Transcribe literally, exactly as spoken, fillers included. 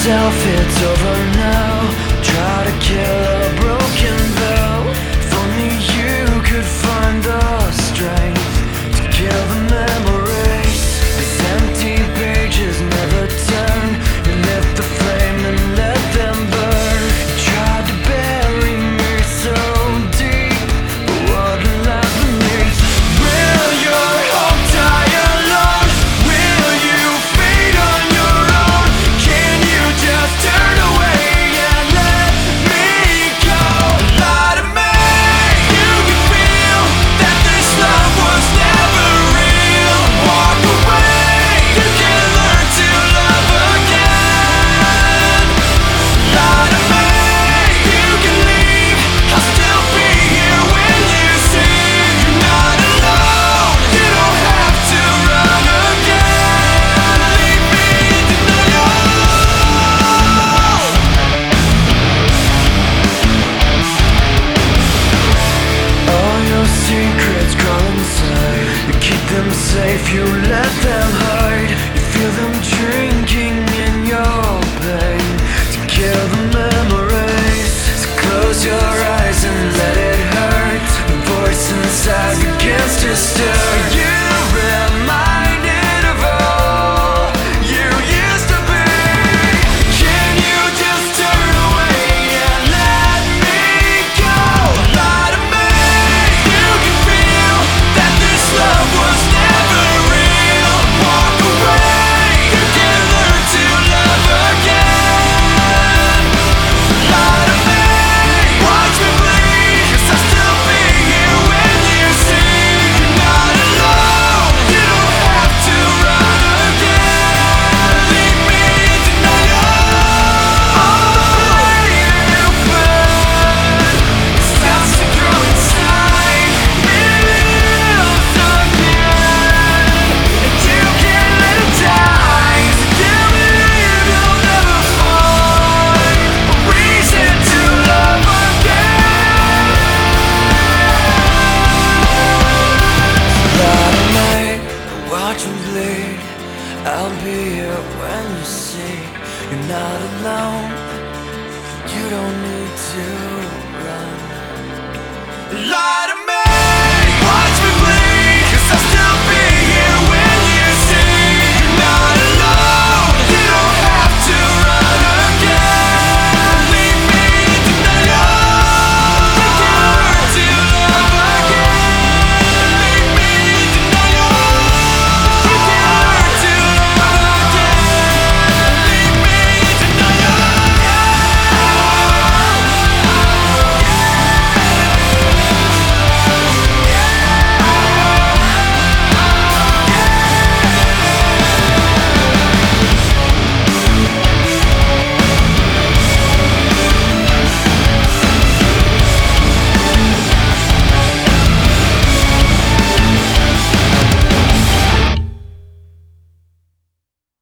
yourself, it's over now. Try to kill a broken bell. If only you could find the strength to kill the memories. These empty pages never turn. You lit the flame and let them burn. You tried to bury me so deep, but what left beneath? Will your hope die alone? Will you fade on your own? Can you just turn away and let me go? Lie to me. You can feel that this love was never real. Walk away. You can learn to love again. Lie to me. You can leave. I'll still be here when you see you're not alone. You don't have to run again. Leave me in denial. All your secrets crawl inside. You keep them safe, you let them hide. You feel them drinking in your pain to kill the memories. So close your eyes and let it hurt. The voice inside begins to stir. You reminded of all you used to be. Can you just turn away and let me go? Lie to me. You can feel that this love was never real. Walk away. You can learn to love again. Lie to me. Watch me bleed, 'cause I'll still be here when you see you're not alone. You don't have to run again. Leave me in denial. All the flame you burn starts to grow inside. Lives again, and you can't let it die. So tell me you'll never find a reason to love again. Lie to me, watch me bleed. I'll be here when you see you're not alone. You don't need to run. Lie to me.